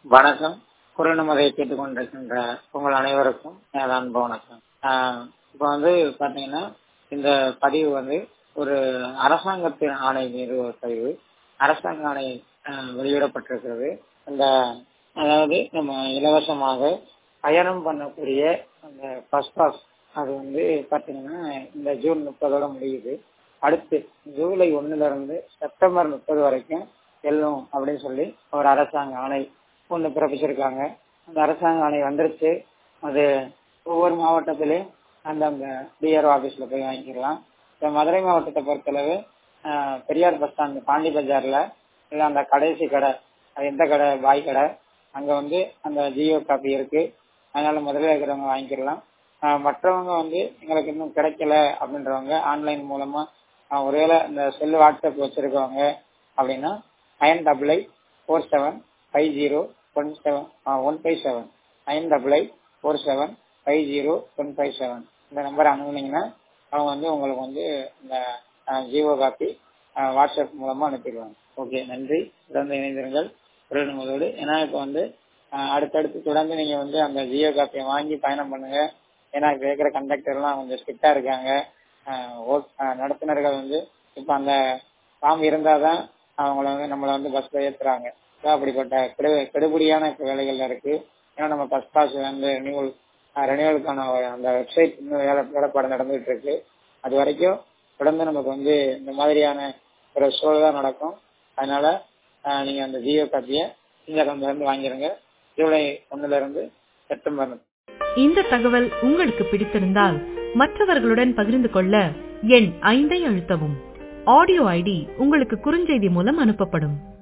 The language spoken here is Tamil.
வணக்கம். குரல்நமதை கேட்டுக்கொண்டிருக்கின்ற உங்கள் அனைவருக்கும் எனது அன்பு வணக்கம். இப்போ பாத்தீங்கன்னா இந்த பதிவு ஒரு அரசாங்கத்தின் ஆணை மீது ஒரு பதிவு. அரசாங்க ஆணை வெளியிடப்பட்டிருக்கிறது. இந்த அதாவது நம்ம இலவசமாக பயணம் பண்ணக்கூடிய அந்த பஸ் பாஸ் அது பாத்தீங்கன்னா இந்த ஜூன் 30 முடியுது. அடுத்து ஜூலை 1 இருந்து செப்டம்பர் 30 வரைக்கும் செல்லும் அப்படின்னு சொல்லி ஒரு அரசாங்க ஆணை ஒன்று பிறப்பிச்சிருக்காங்க. அந்த அரசாங்க ஆணை வந்துருச்சு. அது ஒவ்வொரு மாவட்டத்திலையும் அந்த டிஆர்ஓ ஆபீஸ்ல போய் வாங்கிக்கலாம். இப்போ மதுரை மாவட்டத்தை பொறுத்தளவு பெரியார் பஸ் ஸ்டாண்ட் பாண்டி பஜார்ல இல்லை அந்த கடைசி கடை, அது எந்த கடை, பாய் கடை, அங்க அந்த ஜியோ காப்பி இருக்கு. அதனால முதல்ல இருக்கிறவங்க வாங்கிக்கலாம். மற்றவங்க எங்களுக்கு இன்னும் கிடைக்கல அப்படின்றவங்க ஆன்லைன் மூலமா ஒருவேளை இந்த செல்லு வாட்ஸ்அப் வச்சிருக்கவங்க அப்படின்னா 984750157157 9847501557 இந்த நம்பரை அனுப்புனீங்கன்னா அவங்க உங்களுக்கு இந்த ஜியோ காப்பி வாட்ஸ்அப் மூலமா அனுப்பிடுவாங்க. ஓகே, நன்றி. தொடர்ந்து இணைந்திருங்கள் குரல்நமதோடு. ஏன்னா இப்போ அடுத்தடுத்து தொடர்ந்து நீங்க அந்த ஜியோ காப்பியை வாங்கி பயணம் பண்ணுங்க. ஏன்னா இப்ப இருக்கிற கண்டக்டர் எல்லாம் கொஞ்சம் ஸ்ட்ரிக்டா இருக்காங்க. நடத்துனர்கள் இப்ப அந்த ஃபார்ம் இருந்தாதான் அவங்கள நம்மள பஸ்ல ஏத்துறாங்க. அப்படிப்பட்ட கெடுபடியான வேலைகள்ல இருக்கு. ஏன்னா நம்ம பஸ் பாஸ் ரெனியூவலுக்கான அந்த வெப்சைட் இன்னும் வேலைப்பாடு நடந்துட்டு இருக்கு. அது வரைக்கும் தொடர்ந்து நமக்கு இந்த மாதிரியான ஒரு சூழல் தான் நடக்கும். அதனால நீங்க அந்த ஜியோ காப்பியை இருந்து வாங்கிருங்க. ஜூலை 1 இருந்து செப்டம்பர். இந்த தகவல் உங்களுக்கு பிடித்திருந்தால் மற்றவர்களுடன் பகிர்ந்து கொள்ள எண் 5 அழுத்தவும். ஆடியோ ஐடி உங்களுக்கு குறுஞ்செய்தி மூலம் அனுப்பப்படும்.